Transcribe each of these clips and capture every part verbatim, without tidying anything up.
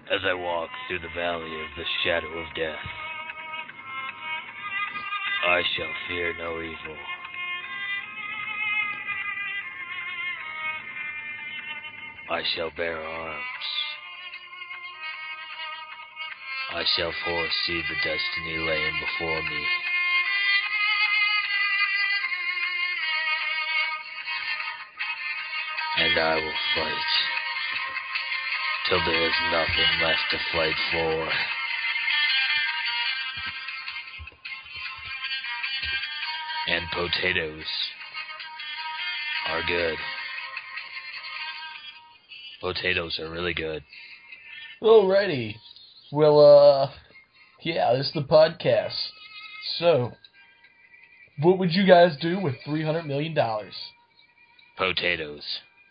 as I walk through the valley of the shadow of death. I shall fear no evil. I shall bear arms. I shall foresee the destiny laying before me. And I will fight till there is nothing left to fight for. And potatoes are good. Potatoes are really good. Alrighty. Well, uh, yeah, this is the podcast. So, what would you guys do with three hundred million dollars? Potatoes.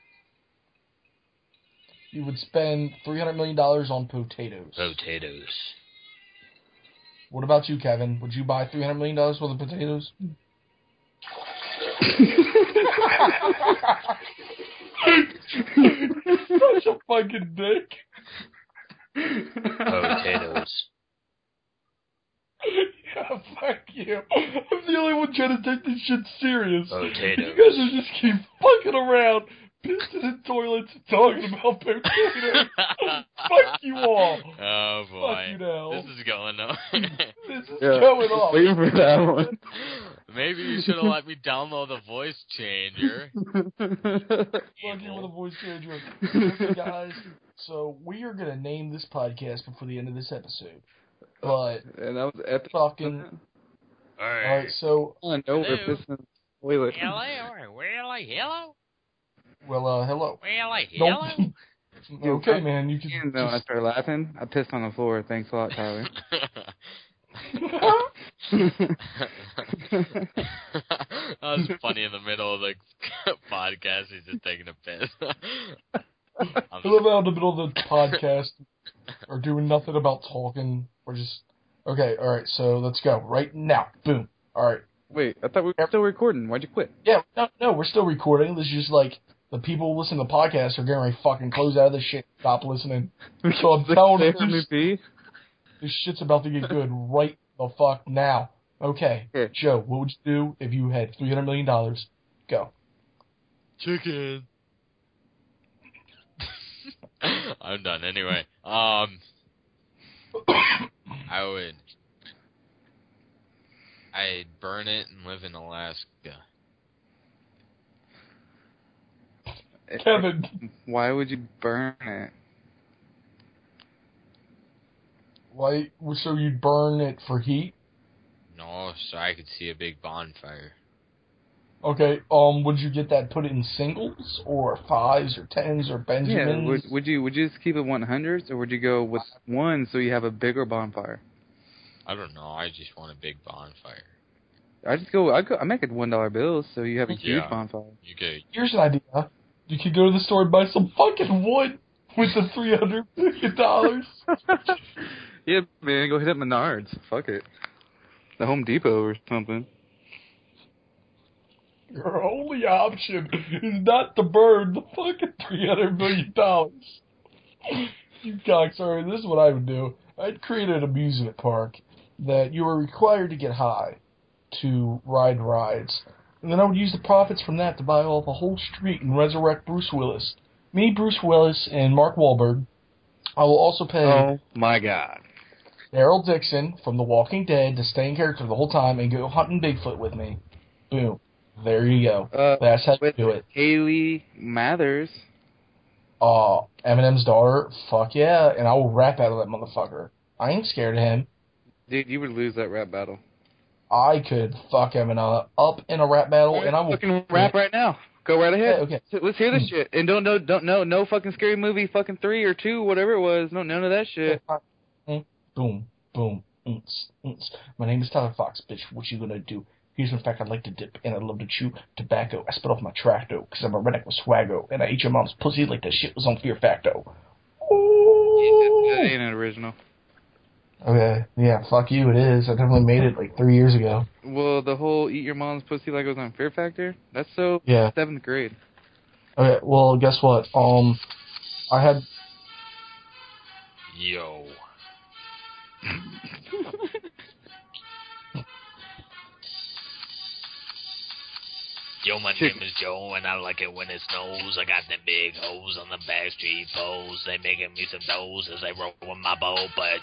You would spend three hundred million dollars on potatoes. Potatoes. What about you, Kevin? Would you buy three hundred million dollars worth of potatoes? Such a fucking dick. Potatoes. Yeah, fuck you. I'm the only one trying to take this shit serious. Potatoes. You guys are just keep fucking around, pissing in toilets, and talking about potatoes. Fuck you all. Oh boy. Fuck you now. This is going on. This is Yeah, going on. waiting for that one. Maybe you should have let me download the voice changer. Fuck you with a voice changer. Okay, guys, so we are going to name this podcast before the end of this episode. But, And that was epic. fucking, Alright. alright, so, Oh, no, we're Hello. pissing in the toilet. Hello? Well, hello? well, uh, hello. Well, Don't, okay, man, you can And then when I just, started laughing, I pissed on the floor. Thanks a lot, Tyler. That was funny in the middle of the podcast. He's just taking a piss. I love how in the middle of the podcast or doing nothing about talking. We're just, okay, alright, so let's go. Right now. Boom. Alright. Wait, I thought we were still recording. Why'd you quit? Yeah, no, no, we're still recording. This is just like, the people who listen to the podcast are getting ready to fucking close out of this shit. Stop listening. So I'm telling you, M V P? this shit's about to get good right the fuck now. Okay, Okay. Joe, what would you do if you had three hundred million dollars? Go. Chicken. I'm done anyway. Um, I would. I'd burn it and live in Alaska. Kevin, Why would you burn it? why, so you'd burn it for heat? No, so I could see a big bonfire. Okay, um, would you get that put in singles, or fives, or tens, or Benjamins? Yeah, would, would you would you just keep it one hundreds, or would you go with one so you have a bigger bonfire? I don't know. I just want a big bonfire. I just go. I go. I make it one dollar bills so you have a huge Yeah. bonfire. You get Here's an idea. You could go to the store and buy some fucking wood with the three hundred million dollars. Yeah, man, go hit up Menards. Fuck it. The Home Depot or something. Your only option is not to burn the fucking three hundred million dollars. You cocksucker, this is what I would do. I'd create an amusement park that you were required to get high to ride rides. And then I would use the profits from that to buy off a whole street and resurrect Bruce Willis. Me, Bruce Willis, and Mark Wahlberg. I will also pay Oh my god. Daryl Dixon from The Walking Dead to stay in character the whole time and go hunting Bigfoot with me. Boom. There you go. Uh, That's how you with do it. Haley Mathers. Uh, Eminem's daughter, fuck yeah, and I will rap out of that motherfucker. I ain't scared of him. Dude, you would lose that rap battle. I could fuck Eminem up in a rap battle, and I will fucking rap right now. Go right ahead. Okay, okay. So let's hear this shit. And don't no don't no no fucking scary movie fucking three or two whatever it was. No none of that shit. Boom, boom, unts, unts. My name is Tyler Fox, bitch. What you gonna do? Here's in fact I like to dip, and I love to chew tobacco. I spit off my tracto, cause I'm a redneck with swaggo, and I ate your mom's pussy like that shit was on Fear Facto. Ooh. That ain't an original. Okay, yeah, fuck you, it is. I definitely made it like three years ago. Well, the whole eat your mom's pussy like it was on Fear Factor. That's so Yeah. seventh grade. Okay, well, guess what? Um, I had Yo. Yo, my name is Joe, and I like it when it snows. I got them big hoes on the backstreet poles. They making me some doughs as I roll with my bow, but...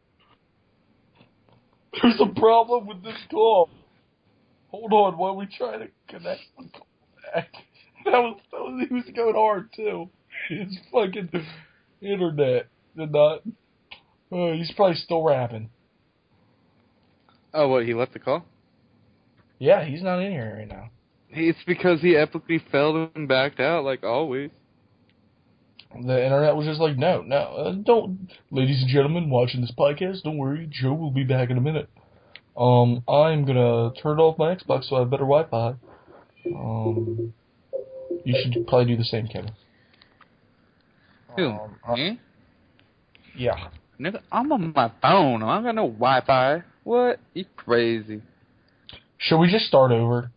There's a problem with this call. Hold on, while we try to connect the call back. That was, that was, he was going hard, too. His fucking internet did not... Uh, he's probably still rapping. Oh, what, he left the call? Yeah, he's not in here right now. It's because he epically failed and backed out, like always. The internet was just like, no, no, uh, don't. Ladies and gentlemen watching this podcast, don't worry, Joe will be back in a minute. Um, I'm gonna turn off my Xbox so I have better Wi-Fi. Um, you should probably do the same, Kevin. Who? Um, uh, Me? yeah. Nigga, I'm on my phone. I don't got no Wi-Fi. What? You crazy. Should we just start over?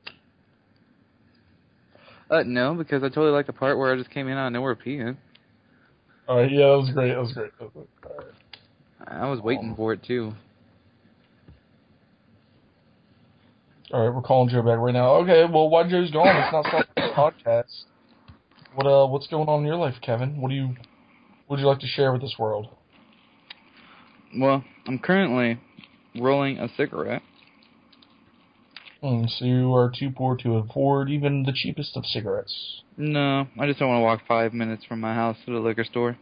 Uh, no, because I totally like the part where I just came in out of nowhere peeing. Alright, yeah, that was great, that was great. That was great. All right. I was waiting Um, for it, too. Alright, we're calling Joe back right now. Okay, well, while Joe's gone, let's not start the podcast. What, uh, what's going on in your life, Kevin? What do you, what would you like to share with this world? Well, I'm currently rolling a cigarette. Mm, so you are too poor to afford even the cheapest of cigarettes. No, I just don't want to walk five minutes from my house to the liquor store.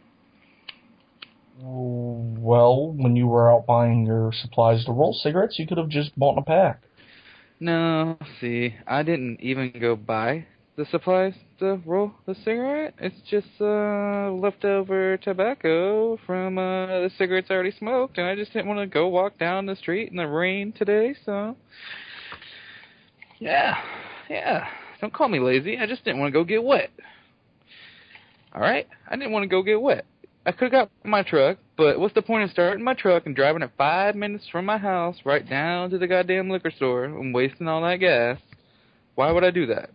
Well, when you were out buying your supplies to roll cigarettes, you could have just bought a pack. No, see, I didn't even go buy the supplies to roll the cigarette. It's just uh, leftover tobacco from uh, the cigarettes I already smoked, and I just didn't want to go walk down the street in the rain today, so... Yeah, yeah. Don't call me lazy. I just didn't want to go get wet. Alright? I didn't want to go get wet. I could have got my truck, but what's the point of starting my truck and driving it five minutes from my house right down to the goddamn liquor store and wasting all that gas? Why would I do that?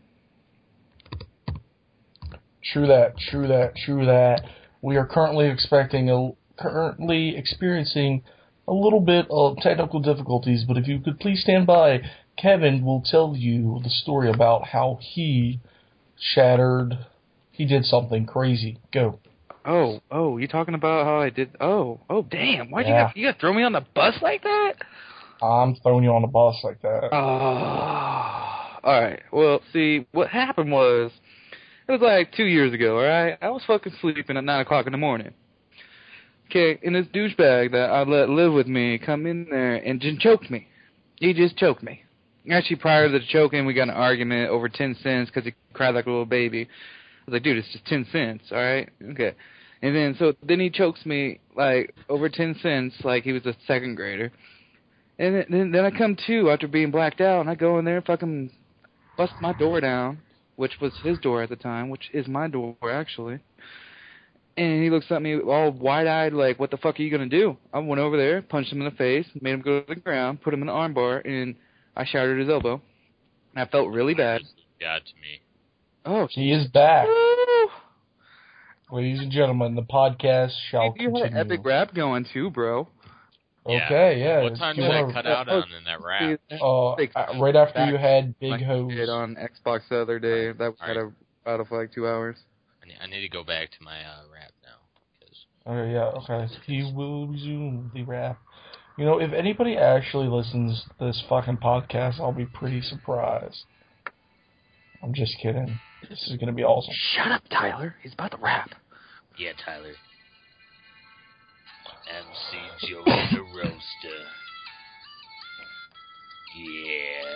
True that, true that, true that. We are currently expecting a, currently experiencing a little bit of technical difficulties, but if you could please stand by, Kevin will tell you the story about how he shattered, he did something crazy. Go. Oh, oh, you talking about how I did, oh, oh, damn, why'd Yeah. you, got, you gotta throw me on the bus like that? I'm throwing you on the bus like that. Oh, alright, well, see, what happened was, it was like two years ago, alright? I was fucking sleeping at nine o'clock in the morning. Okay, and this douchebag that I let live with me come in there and just choked me. He just choked me. Actually, prior to the choking, we got an argument over ten cents because he cried like a little baby. I was like, dude, it's just ten cents, alright? Okay. And then, so, then he chokes me, like, over ten cents, like he was a second grader. And then, then, then I come to after being blacked out, and I go in there and fucking bust my door down, which was his door at the time, which is my door, actually. And he looks at me all wide-eyed, like, what the fuck are you going to do? I went over there, punched him in the face, made him go to the ground, put him in the armbar, and I shattered his elbow. And I felt really bad. Got to me. Oh, He is back. woo! Ladies and gentlemen, the podcast shall You had continue. an epic rap going, too, bro. Okay, yeah. What time Do did you I wanna- cut out on in that rap? Uh, Like, uh, right after you back had Big like I Hose. did on Xbox the other day. That was Alright. out of, out of like two hours. I need, I need to go back to my uh, rap now. 'Cause Okay, yeah, okay. He will resume the rap. You know, if anybody actually listens to this fucking podcast, I'll be pretty surprised. I'm just kidding. This is gonna be awesome. Shut up, Tyler. He's about to rap. yeah, Tyler. M C Joe the Roaster. Yeah.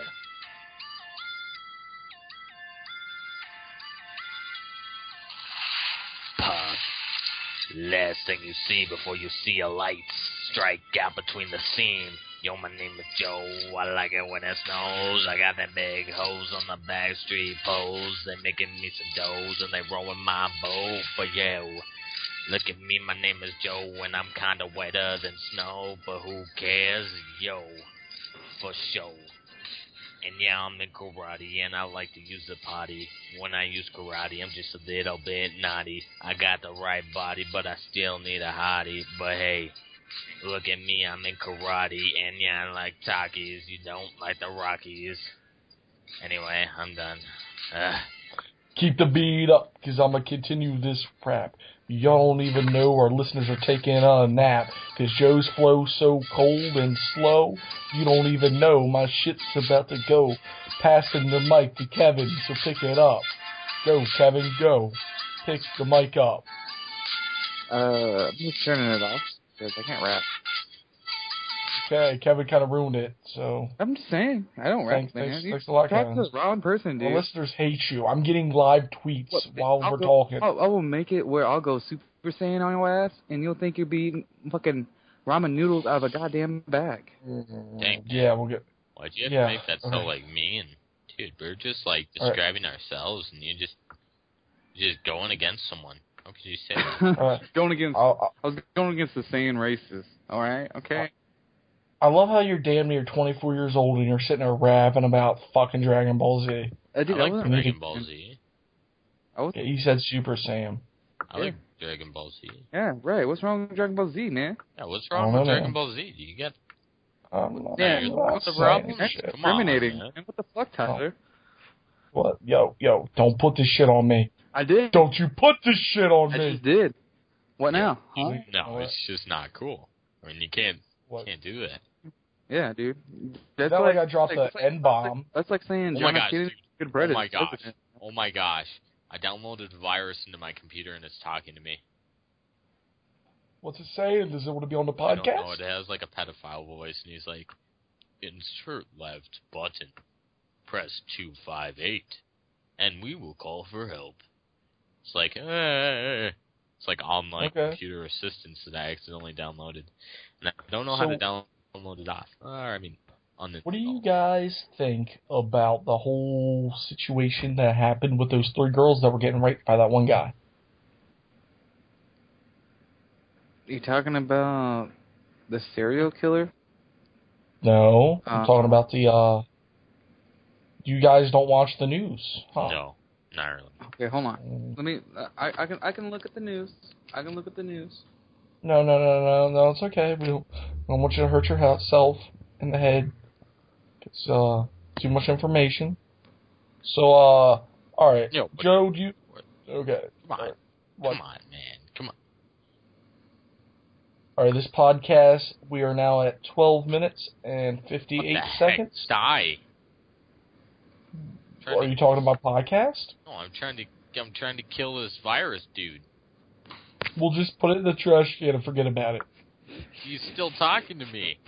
Pop. Last thing you see before you see a light strike out between the scene. Yo, my name is Joe. I like it when it snows. I got that big hose on the back street poles. They making me some doughs and they rolling my boat for you. Look at me, my name is Joe, and I'm kinda wetter than snow, but who cares? Yo, for sure. And yeah, I'm in karate, and I like to use the potty. When I use karate, I'm just a little bit naughty. I got the right body, but I still need a hottie. But hey, look at me, I'm in karate, and yeah, I like Takis. You don't like the Rockies. Anyway, I'm done. Ugh. Keep the beat up, because I'm going to continue this rap. Y'all don't even know our listeners are taking a nap, because Joe's flow's so cold and slow, you don't even know my shit's about to go. Passing the mic to Kevin, so pick it up. Go, Kevin, go. Pick the mic up. Uh, I'm just turning it off, because I can't rap. Okay, Kevin kind of ruined it, so... I'm just saying, I don't rap, Thanks, man. thanks, You thanks a lot, talk Kevin. to the wrong person, dude. The listeners hate you. I'm getting live tweets What, while I'll we're go, talking. I'll, I will make it where I'll go Super Saiyan on your ass, and you'll think you're beating fucking ramen noodles out of a goddamn bag. Dang. Yeah, we'll get... Why'd you have Yeah, to make that so, okay. like, mean? Dude, we're just, like, All right. describing ourselves, and you just... You're just going against someone. How could you say that? All right. Going against... I'll, I was going against the Saiyan races, alright? Okay? I love how you're damn near twenty-four years old and you're sitting there rapping about fucking Dragon Ball Z. I, did, I like wasn't Dragon really- Ball Z. I was, Yeah, you said Super Saiyan. I like Dragon Ball Z. yeah, right. What's wrong with Dragon Ball Z, man? Yeah, what's I wrong don't with know. Dragon Ball Z? Do you get... I'm not, Yeah, I'm what's not the problem? saying That's shit. Come on, discriminating. man. Man, what the fuck, Tyler? What? Yo, yo, don't put this shit on me. I did. Don't you put this shit on I me. just did. What now? Huh? No, What? it's just not cool. I mean, you can't What? can't do that. Yeah, dude. That's like I dropped that's the like- N-bomb. That's like saying Oh John my F. gosh, Kennedy's dude. good Oh president. my gosh. president. Oh my gosh. I downloaded a virus into my computer and it's talking to me. What's it saying? Does it want to be on the I don't know. podcast? It has like a pedophile voice and he's like, insert left button. Press two five eight. And we will call for help. It's like, eh. It's like online Okay. computer assistance that I accidentally downloaded. And I don't know So- how to download it off. Or, I mean, on the. What do you guys think about the whole situation that happened with those three girls that were getting raped by that one guy? You talking about the serial killer? No, I'm Uh, talking about the, uh... You guys don't watch the news, huh? No, not really. Okay, hold on. Mm. Let me. I I can I can look at the news. I can look at the news. No, no, no, no, no, it's okay. We don't, we don't want you to hurt yourself in the head. It's, uh, too much information. So, uh, alright. Yo, but- Joe, do you... What? Okay. Come on. What? Come on, man. Come on. Alright, this podcast, we are now at twelve minutes and What fifty-eight the heck? seconds. Die. Are you talking about podcast? No, I'm trying to. I'm trying to kill this virus, dude. We'll just put it in the trash can and forget about it. He's still talking to me.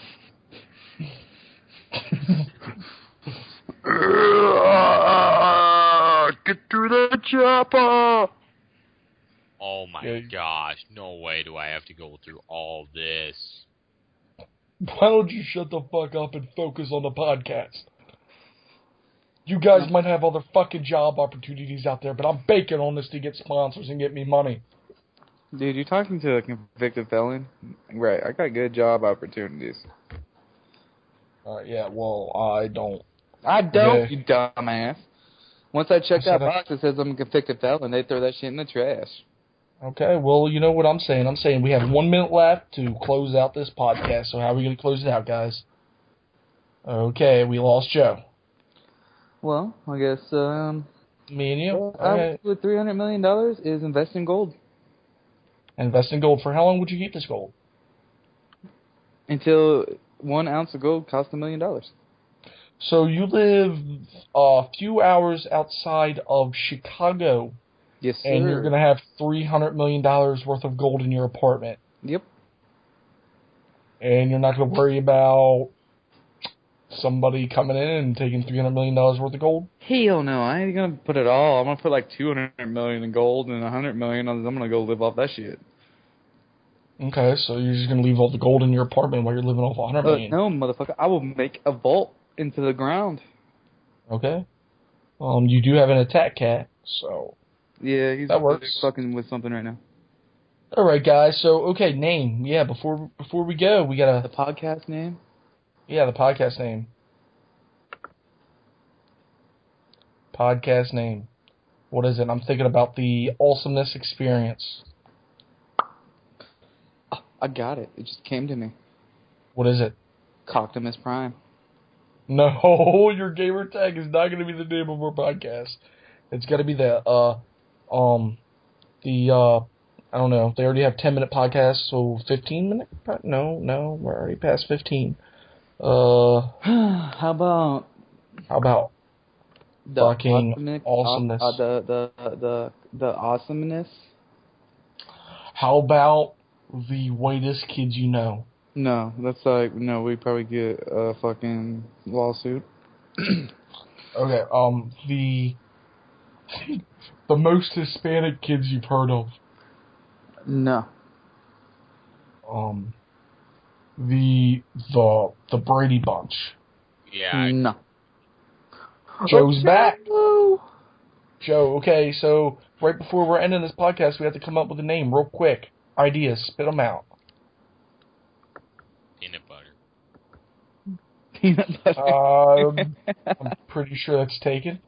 Get through the chopper. Oh my Yeah. gosh! No way do I have to go through all this. Why don't you shut the fuck up and focus on the podcast? You guys might have other fucking job opportunities out there, but I'm banking on this to get sponsors and get me money. Dude, you're talking to a convicted felon? Right, I got good job opportunities. Uh, yeah, well, I don't. I don't, Yeah. you dumbass. Once I check I said that box that says I'm a convicted felon, they throw that shit in the trash. Okay, well, you know what I'm saying. I'm saying we have one minute left to close out this podcast, so how are we going to close it out, guys? Okay, we lost Joe. Well, I guess, um... Me and you? well, Okay. I, with three hundred million dollars is invest in gold. Invest in gold. For how long would you keep this gold? Until one ounce of gold costs a million dollars. So you live a few hours outside of Chicago, Yes, sir. and you're going to have three hundred million dollars worth of gold in your apartment. Yep. And you're not going to worry about somebody coming in and taking three hundred million dollars worth of gold? Hell no, I ain't gonna put it all. I'm gonna put like two hundred million in gold and a hundred million. I'm gonna go live off that shit. Okay, so you're just going to leave all the gold in your apartment while you're living off one hundred But million. no, motherfucker, I will make a vault into the ground. Okay. Um, you do have an attack cat, so. Yeah, he's That works. fucking with something right now. All right, guys. So, okay, name. Yeah, before before we go, we The gotta. podcast name? Yeah, the podcast name. podcast name. What is it? I'm thinking about the Awesomeness Experience. Oh, I got it. It just came to me. What is it? Coctimus Prime. No, your gamer tag is not going to be the name of our podcast. It's got to be the, uh, um, the, uh, I don't know. They already have ten minute podcasts, so fifteen minute? No, no, we're already past fifteen. Uh, How about how about the fucking awesomeness? awesomeness? Uh, the, the, the, the awesomeness? How about the whitest kids you know? No, that's like, no, we probably get a fucking lawsuit. Okay, um, the, the most Hispanic kids you've heard of. No. Um, the, the, the Brady Bunch. Yeah. I, No. Joe's Oh, back. Joe. Joe, okay, so right before we're ending this podcast, we have to come up with a name real quick. Ideas, spit them out. peanut butter. Peanut butter. Um, I'm pretty sure that's taken.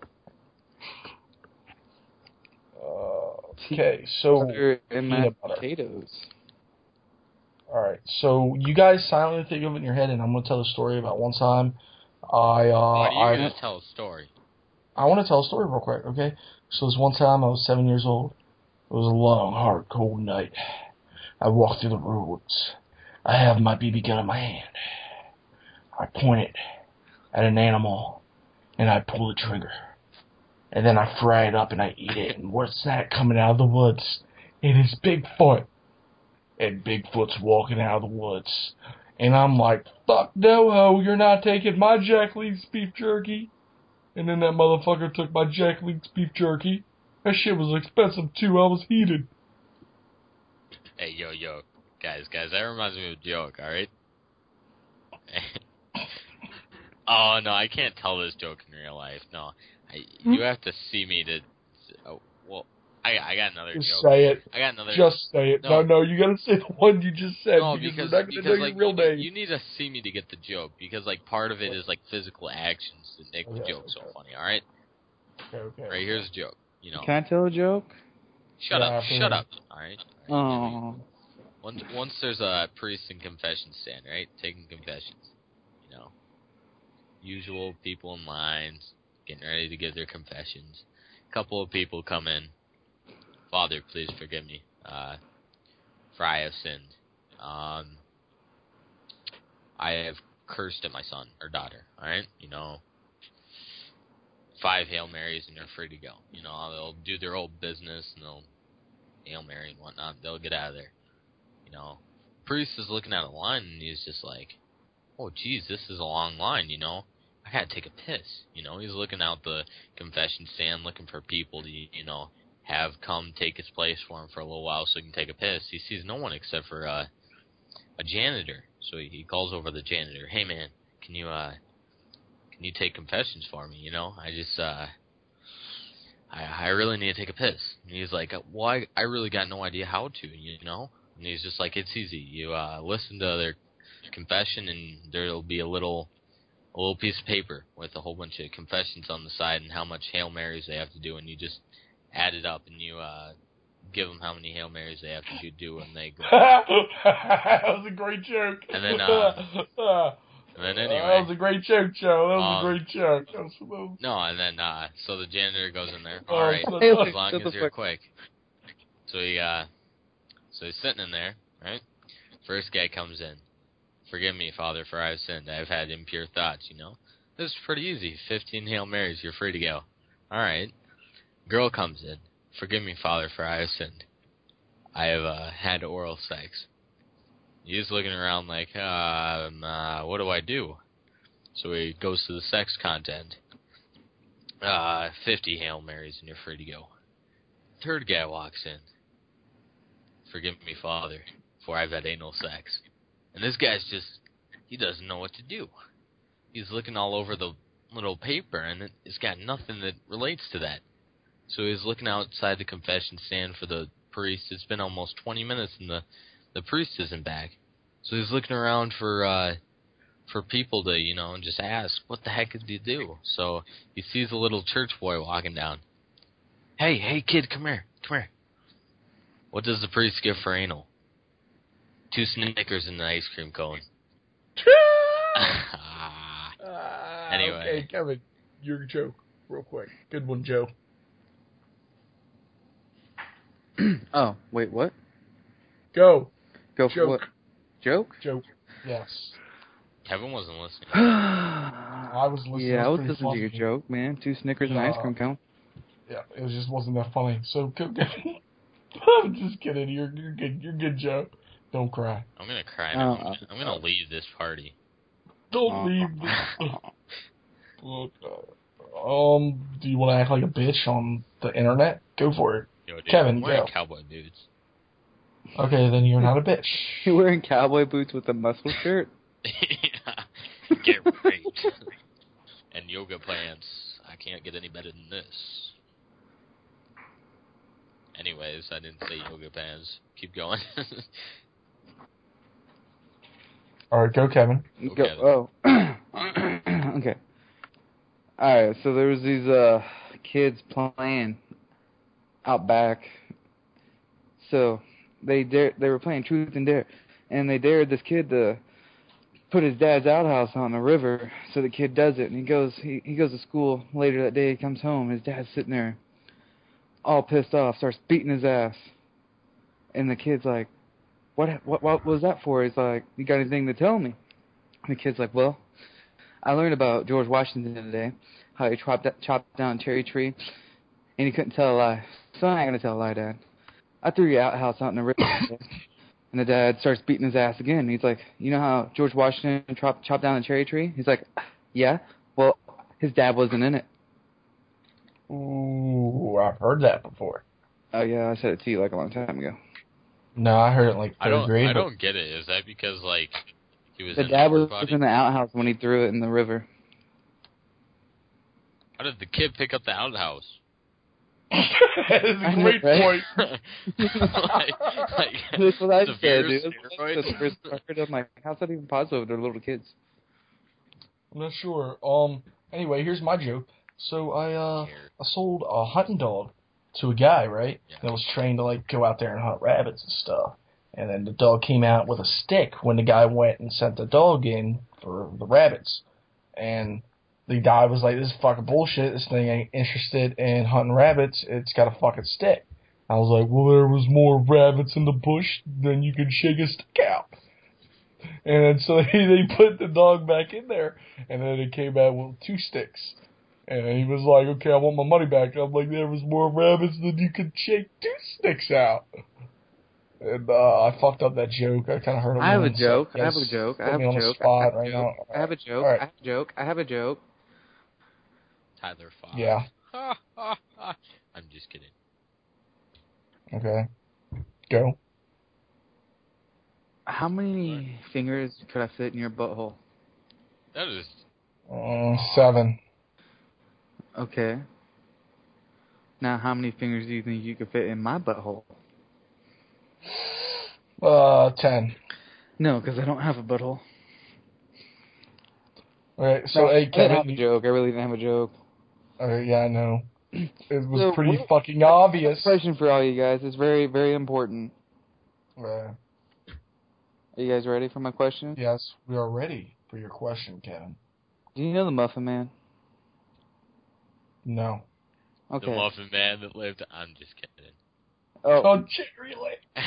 Uh, okay, so Butter and peanut mashed butter. potatoes. All right, so you guys silently think of it in your head, and I'm going to tell a story about one time. I uh, Why do you I gonna tell a story? I want to tell a story real quick, okay? So this one time I was seven years old. It was a long, hard, cold night. I walked through the woods. I have my B B gun in my hand. I point it at an animal, and I pull the trigger. And then I fry it up and I eat it. And what's that coming out of the woods? It is Bigfoot. And Bigfoot's walking out of the woods. And I'm like, fuck no ho, you're not taking my Jack Link's beef jerky. And then that motherfucker took my Jack Link's beef jerky. That shit was expensive too, I was heated. Hey, yo, yo. Guys, guys, that reminds me of a joke, alright? Oh, no, I can't tell this joke in real life. No. I, you have to see me to... Oh, well, I, I got another Just joke. say it. I got another... Just say it. No, No. no, you gotta say the one you just said. No, because, because, we're not gonna because know like, your real you, name. you need to see me to get the joke. Because, like, part of it is, like, physical actions that make the Okay, joke so okay. funny, alright? Okay, okay. Right, here's a joke. You know. Can I tell a joke? Shut Yeah, up, I shut feel- up, alright? Oh. Once, once there's a priest in confession stand, right? Taking confessions. You know. Usual people in lines, getting ready to give their confessions. A couple of people come in. Father, please forgive me, uh, for I have sinned. Um, I have cursed at my son or daughter, alright? You know, five Hail Marys and they're free to go. You know, they'll do their old business and they'll Hail Mary and whatnot. They'll get out of there. You know, priest is looking at a line and he's just like, oh, geez, this is a long line, you know. I gotta take a piss. You know, he's looking out the confession stand looking for people to, you know, have come take his place for him for a little while so he can take a piss. He sees no one except for uh, a janitor. So he, he calls over the janitor. Hey, man, can you, uh, can you take confessions for me, you know? I just, uh, I, I really need to take a piss. And he's like, well, I, I really got no idea how to, you know? And he's just like, it's easy. You uh, listen to their confession, and there'll be a little, a little piece of paper with a whole bunch of confessions on the side and how much Hail Marys they have to do, and you just add it up, and you uh, give them how many Hail Marys they have to do, and they go. That was a great joke. And then, uh, and then anyway. That was a great joke, Joe. That was Um, a great joke. That was, that was, No, and then, uh, so the janitor goes in there. Oh, All right, so- Hey, as long shut as the you're fuck- quick. So he, uh, so he's sitting in there, right? First guy comes in. Forgive me, Father, for I have sinned. I have had impure thoughts, you know. This is pretty easy. Fifteen Hail Marys, you're free to go. All right. Girl comes in. Forgive me, Father, for I have sinned. I have uh, had oral sex. He's looking around like, um, uh, what do I do? So he goes to the sex content. Uh, fifty Hail Marys and you're free to go. Third guy walks in. Forgive me, Father, for I've had anal sex. And this guy's just, he doesn't know what to do. He's looking all over the little paper, and it, it's got nothing that relates to that. So he's looking outside the confession stand for the priest. It's been almost twenty minutes, and the, the priest isn't back. So he's looking around for uh, for people to, you know, just ask, what the heck did you do? So he sees a little church boy walking down. Hey, hey, kid, come here, come here. What does the priest give for anal? Two Snickers and an ice cream cone. uh, Anyway. Okay, Kevin, your joke, real quick. Good one, Joe. Oh, wait, what? Go. Go for Joke. what? Joke? Joke. Yes. Kevin wasn't listening. I was listening. Yeah, I was It was pretty listening to your funny. joke, man. Two Snickers and ice cream cone. Yeah, it just wasn't that funny. So, go, go. I'm just kidding. You're, you're good. You're good, Joe. Don't cry. I'm gonna cry Oh, now. uh, I'm gonna leave this party. Don't Oh. leave. This. Look, uh, um, do you want to act like a bitch on the internet? Go for it. Yo, dude, Kevin, I'm wearing go. cowboy boots. Okay, then you're not a bitch. You're wearing cowboy boots with a muscle shirt? Yeah. Get raped. And yoga pants. I can't get any better than this. Anyways, I didn't say yoga pants. Keep going. All right, go, Kevin. Go, Okay. oh. Okay. Alright, so there was these uh kids playing out back. So they dare they were playing truth and dare, and they dared this kid to put his dad's outhouse on the river. So the kid does it, and he goes he, he goes to school later that day. He comes home, his dad's sitting there all pissed off, starts beating his ass, and the kid's like, what what what was that for? He's like, you got anything to tell me? And the kid's like, well, I learned about George Washington today, how he chopped, chopped down a cherry tree, and he couldn't tell a lie. So I ain't going to tell a lie, Dad. I threw your outhouse out in the river. And the dad starts beating his ass again. He's like, you know how George Washington chopped, chopped down a cherry tree? He's like, yeah. Well, his dad wasn't in it. Ooh, I've heard that before. Oh, yeah, I said it to you like a long time ago. No, I heard it like I third don't. grade. I but- don't get it. Is that because like he was The in dad the was body? in the outhouse when he threw it in the river. How did the kid pick up the outhouse? That is I a know, great right? point. like, like, That's what I said, severe dude. steroids? That's the first I heard. I'm like, how's that even possible? They're little kids. I'm not sure. Um. Anyway, here's my joke. So I uh I sold a hunting dog to a guy, right? Yeah. That was trained to like go out there and hunt rabbits and stuff. And then the dog came out with a stick when the guy went and sent the dog in for the rabbits. And the guy was like, "This is fucking bullshit. This thing ain't interested in hunting rabbits. It's got a fucking stick." I was like, "Well, there was more rabbits in the bush than you could shake a stick out." And then so they, they put the dog back in there, and then it came out with two sticks. And he was like, "Okay, I want my money back." I'm like, "There was more rabbits than you could shake two sticks out." And uh, I fucked up that joke. I kind of heard it. I have a once. joke. I Yes, have a joke. I put have me a on the joke. spot I have a right joke. now. I have a joke. All right. I have a joke. I have a joke. Tyler Fox. Yeah. I'm just kidding. Okay. Go. How many fingers could I fit in your butthole? That is Uh, seven. Okay. Now, how many fingers do you think you could fit in my butthole? Uh, ten. No, because I don't have a butthole. All right. So, No, hey, I didn't have a Kevin. joke. I really didn't have a joke. Okay, yeah, I know. It was So pretty what- fucking obvious. Question for all you guys. It's very, very important. Uh, Are you guys ready for my question? yes, we are ready for your question, Kevin. Do you know the Muffin Man? No. Okay. the Muffin Man that lived. I'm just kidding. Oh, Oh, Jerry Lake.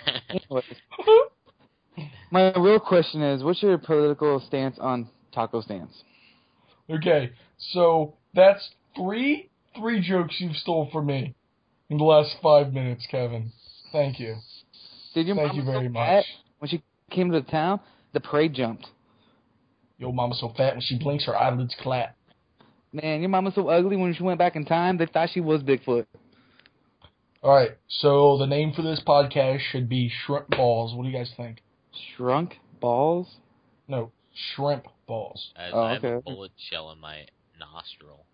anyways. My real question is, what's your political stance on taco stands? Okay, so that's three three jokes you've stole from me in the last five minutes, Kevin. Thank you. Did your Thank mama you very so much. fat, when she came to the town, the parade jumped. Yo, mama's so fat when she blinks, her eyelids clap. Man, your mama's so ugly when she went back in time, they thought she was Bigfoot. All right, so the name for this podcast should be Shrimp Balls. What do you guys think? Shrunk balls? No, Shrimp Balls. As Oh, I have a okay. bullet shell in my nostril.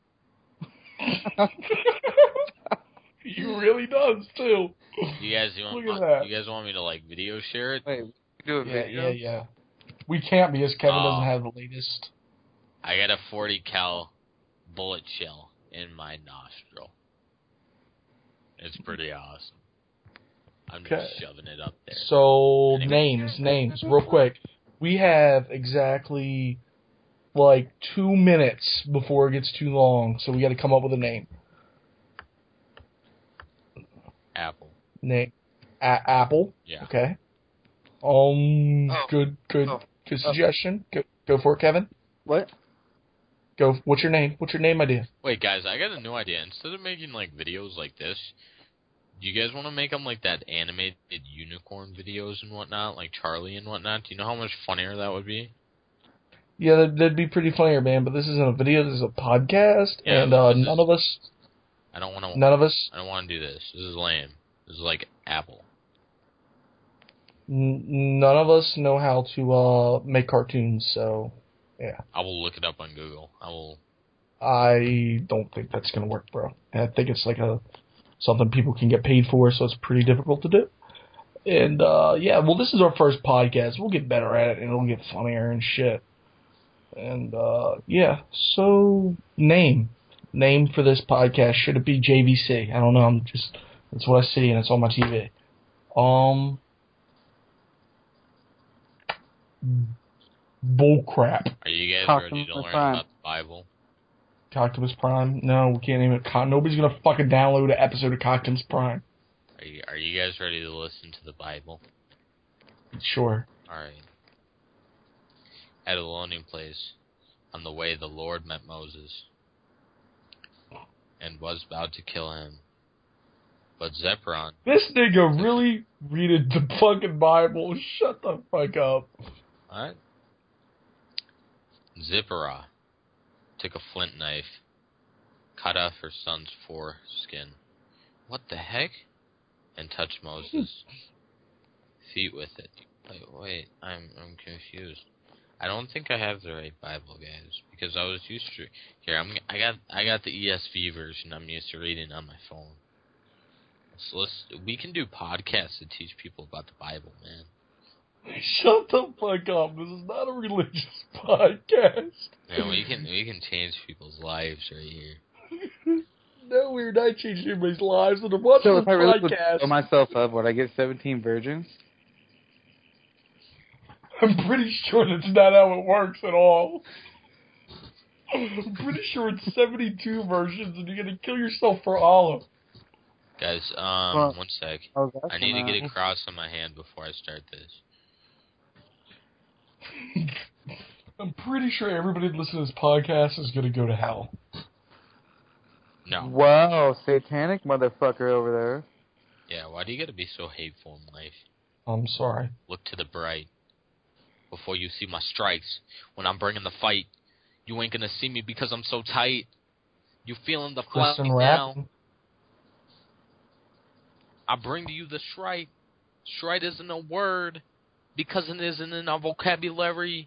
He really does, too. You guys, you want, Look at that. you guys want me to like video share it? Wait, we can do a Yeah, video? yeah, yeah. We can't because Kevin Oh. doesn't have the latest. I got a forty cal bullet shell in my nostril. It's pretty awesome. I'm just Okay. shoving it up there. So, Anyway. names, names, real quick. We have exactly, like, two minutes before it gets too long, so we got to come up with a name. Apple. Name. A- Apple. Yeah. Okay. Um. Oh. Good. Good. Oh. Good Oh. suggestion. Go, go for it, Kevin. What? Go. What's your name? What's your name idea? Wait, guys, I got a new idea. Instead of making, like, videos like this, do you guys want to make them like that animated unicorn videos and whatnot, like Charlie and whatnot? Do you know how much funnier that would be? Yeah, that'd, that'd be pretty funnier, man. But this isn't a video. This is a podcast, Yeah, and uh, this is- none of us, I don't want to. none of us, I don't want to do this. This is lame. This is like Apple. n- none of us know how to uh, make cartoons. So, yeah, I will look it up on Google. I will. I don't think that's gonna work, bro. I think it's like a something people can get paid for, so it's pretty difficult to do. And uh, yeah, well, this is our first podcast. We'll get better at it, and it'll get funnier and shit. And uh, yeah, so name, name for this podcast, should it be J V C? I don't know. I'm just that's what I see, and it's on my T V. Um, bull crap. Are you guys Talk ready to to me learn fine. about the Bible? Coctimus Prime? No, we can't even. Co- nobody's gonna fucking download an episode of Coctimus Prime. Are you Are you guys ready to listen to the Bible? Sure. All right. At a lonely place, on the way, the Lord met Moses, and was about to kill him. But Zephyron, This nigga really readed the fucking Bible. Shut the fuck up. what? Zipporah took a flint knife, cut off her son's foreskin. What the heck? And touched Moses' feet with it. Wait, wait, I'm I'm confused. I don't think I have the right Bible, guys, because I was used to. Here, I'm I got I got the E S V version. I'm used to reading on my phone. So let's we can do podcasts to teach people about the Bible, man. Shut the fuck up. This is not a religious podcast. Man, we can we can change people's lives right here. No, we're not changing anybody's lives. When they're watching So this if I really would podcast, blow myself up, would I get seventeen virgins? I'm pretty sure that's not how it works at all. I'm pretty sure it's seventy-two versions, and you're gonna kill yourself for Allah. Guys, um, Well, one sec. I was I need to asking, get uh, a cross on my hand before I start this. I'm pretty sure everybody that listens to this podcast is gonna go to hell. No. Wow, satanic motherfucker over there. Yeah, why do you gotta be so hateful in life? I'm sorry. Look to the bright. Before you see my strikes, when I'm bringing the fight, you ain't gonna see me because I'm so tight. You feeling the fight Listen, now? rap. I bring to you the strike. Strike isn't a word because it isn't in our vocabulary.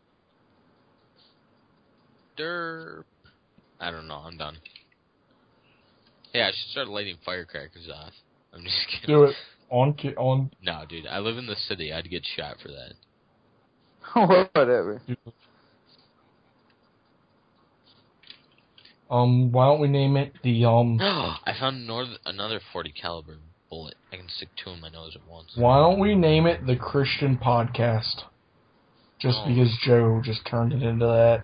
Derp. I don't know. I'm done. Yeah, I should start lighting firecrackers off. I'm just kidding. Do it on ki- on. No, dude. I live in the city. I'd get shot for that. Whatever. Um, why don't we name it the um? I found north- another forty caliber bullet. I can stick two in my nose at once. Why don't we name it the Christian Podcast? Just Oh. because Joe just turned it into that.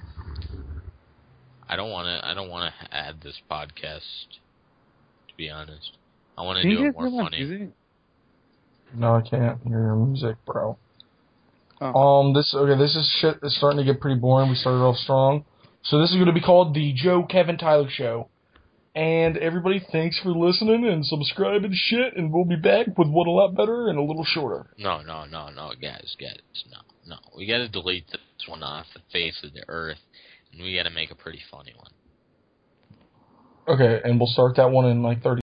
I don't want to. I don't want to add this podcast. To be honest, I want to Can do you it guys more hear my funny. music? No, I can't hear your music, bro. Oh. Um, this okay. This is shit. It's starting to get pretty boring. We started off strong, so this is going to be called the Joe Kevin Tyler Show. And everybody, thanks for listening and subscribing, shit. And we'll be back with one a lot better and a little shorter. No, no, no, no, guys, guys, no, no. We got to delete this one off the face of the earth, and we got to make a pretty funny one. Okay, and we'll start that one in like thirty.